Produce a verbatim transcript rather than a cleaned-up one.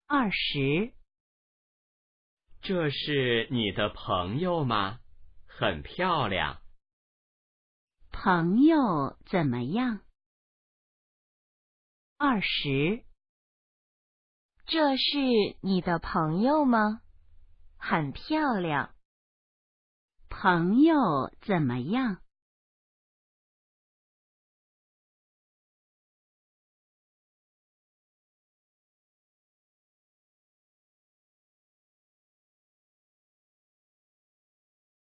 二十。 这是你的朋友吗？很漂亮。 朋友怎么样？二十。 这是你的朋友吗？很漂亮。 朋友怎么样？